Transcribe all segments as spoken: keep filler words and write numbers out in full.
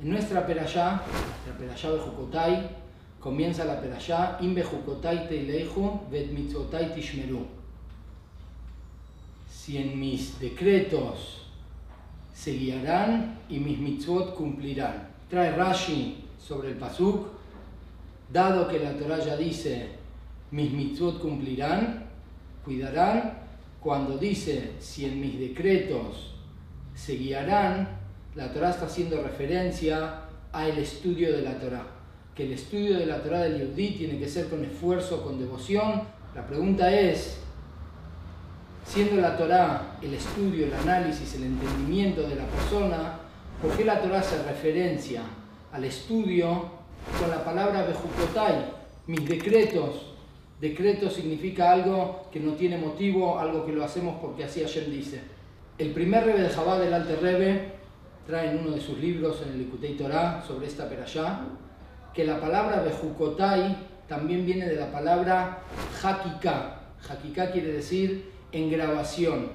En nuestra perashá, la perashá Bejukotai, comienza la perashá Im Bejukotai teileihu vet mitzvotai tishmeru. Si en mis decretos se guiarán y mis mitzvot cumplirán. Trae Rashi sobre el pasuk, dado que la Torá ya dice mis mitzvot cumplirán, cuidarán, cuando dice si en mis decretos se guiarán, la Torá está haciendo referencia al estudio de la Torá, que el estudio de la Torá del Yehudí tiene que ser con esfuerzo, con devoción. La pregunta es, siendo la Torá el estudio, el análisis, el entendimiento de la persona, ¿por qué la Torá hace referencia al estudio con la palabra Bejukotai, mis decretos? Decreto significa algo que no tiene motivo, algo que lo hacemos porque así Hashem dice. El primer Rebbe de Chabad, el Alter Rebbe, trae en uno de sus libros, en el Likutei Torah, sobre esta perashá, que la palabra Bejukotai también viene de la palabra Hakika. Hakika quiere decir engrabación,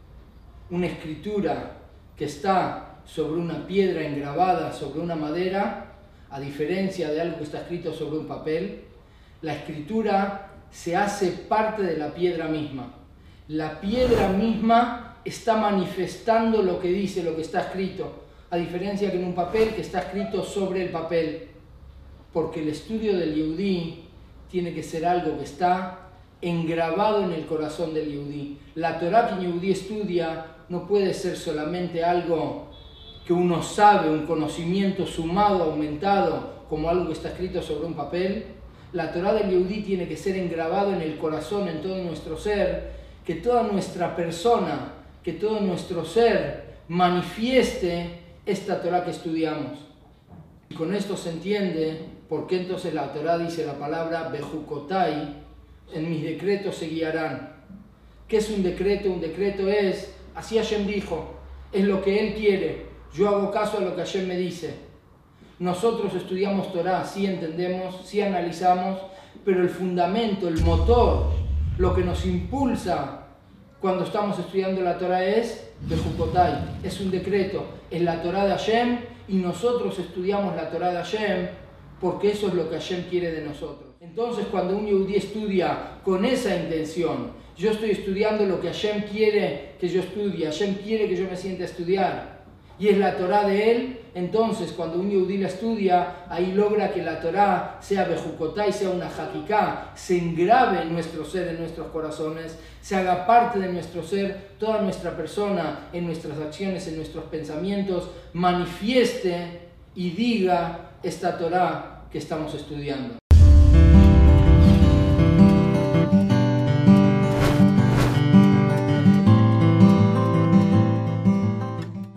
una escritura que está sobre una piedra engravada sobre una madera, a diferencia de algo que está escrito sobre un papel. La escritura se hace parte de la piedra misma. La piedra misma está manifestando lo que dice, lo que está escrito, a diferencia que en un papel que está escrito sobre el papel. Porque el estudio del Yehudí tiene que ser algo que está engravado en el corazón del Yehudí. La Torá que el Yehudí estudia no puede ser solamente algo que uno sabe, un conocimiento sumado, aumentado, como algo que está escrito sobre un papel. La Torá del Yehudí tiene que ser engravado en el corazón, en todo nuestro ser, que toda nuestra persona, que todo nuestro ser manifieste esta Torá que estudiamos. Y con esto se entiende por qué entonces la Torá dice la palabra Bejukotai, en mis decretos se guiarán. ¿Qué es un decreto? Un decreto es, así Hashem dijo, es lo que Él quiere, yo hago caso a lo que Hashem me dice. Nosotros estudiamos Torá, sí entendemos, sí analizamos, pero el fundamento, el motor, lo que nos impulsa cuando estamos estudiando la Torá es Bejukotai, es un decreto, es la Torá de Hashem, y nosotros estudiamos la Torá de Hashem porque eso es lo que Hashem quiere de nosotros. Entonces, cuando un Yehudí estudia con esa intención, yo estoy estudiando lo que Hashem quiere que yo estudie, Hashem quiere que yo me siente a estudiar, y es la Torá de Él. Entonces, cuando un Yehudí la estudia, ahí logra que la Torá sea Bejukotai, sea una Hakiká, se engrave en nuestro ser, en nuestros corazones, se haga parte de nuestro ser, toda nuestra persona, en nuestras acciones, en nuestros pensamientos, manifieste y diga esta Torá que estamos estudiando.